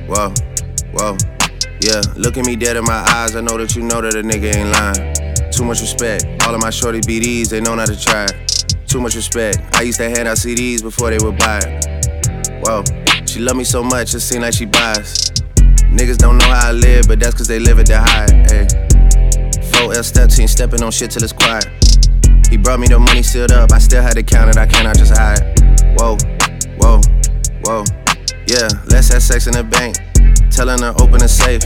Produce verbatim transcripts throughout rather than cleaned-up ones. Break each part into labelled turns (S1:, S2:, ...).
S1: whoa, whoa. Yeah, look at me dead in my eyes, I know that you know that a nigga ain't lying. Too much respect, all of my shorty B Ds, they know not to try. Too much respect, I used to hand out C Ds before they would buy it. Whoa, she love me so much, it seem like she buys. Niggas don't know how I live, but that's cause they live it to hide, ayy. four L step team, stepping on shit till it's quiet. He brought me the money sealed up, I still had to count it, I cannot just hide. Whoa, whoa, whoa. Yeah, let's have sex in the bank. Telling her open a safe.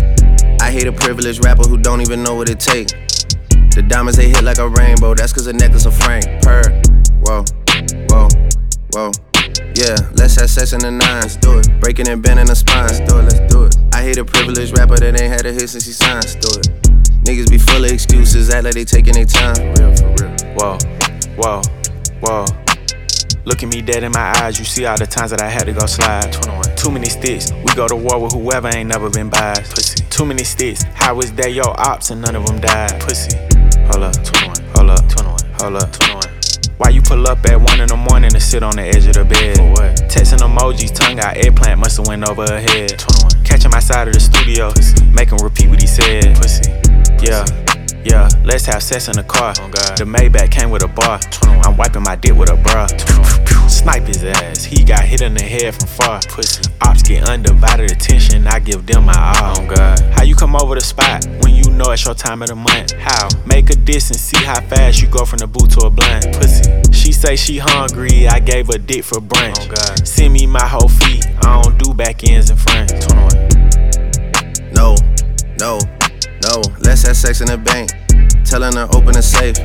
S1: I hate a privileged rapper who don't even know what it take. The diamonds they hit like a rainbow, that's cause a necklace of Frank. Purr. Whoa, whoa, whoa. Yeah, let's have sex in the nines. Do it. Breaking and bending the spines. Do it, let's do it. I hate a privileged rapper that ain't had a hit since he signed. Do it. Niggas be full of excuses, act like they taking their time. For real, for real.
S2: Whoa, whoa, whoa. Look at me dead in my eyes, you see all the times that I had to go slide. twenty-one. Too many sticks, we go to war with whoever ain't never been biased. Pussy. Too many sticks, how was that your ops and none of them died? Pussy. Hold up, twenty-one. Hold up, twenty-one. Hold up, twenty-one. Why you pull up at one in the morning and sit on the edge of the bed? For what? Texting emojis, tongue out, eggplant musta went over her head. twenty-one. Catch him outside of the studio, pussy. Make him repeat what he said. Pussy. Yeah. Yeah, let's have sex in the car. Oh God. The Maybach came with a bar. twenty-one. I'm wiping my dick with a bra. Snipe his ass, he got hit in the head from far. Pussy. Ops get undivided attention, I give them my all. Oh God. How you come over the spot when you know it's your time of the month? How? Make a diss and see how fast you go from the boot to a blunt. Pussy. She say she hungry, I gave her dick for brunch. Oh God. Send me my whole feet, I don't do back ends and fronts. twenty-one.
S1: No, no. No, let's have sex in the bank. Telling her open a safe.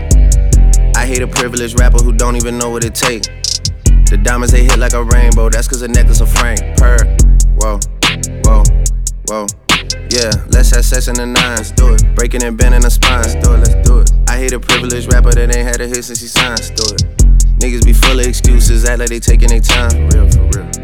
S1: I hate a privileged rapper who don't even know what it take. The diamonds they hit like a rainbow, that's cause a necklace of Frank. Purr. Whoa, whoa, whoa. Yeah, let's have sex in the nines. Do it. Breaking and bending the spines. Do it, let's do it. I hate a privileged rapper that ain't had a hit since he signed. Do it. Niggas be full of excuses, act like they taking their time. For real, for real.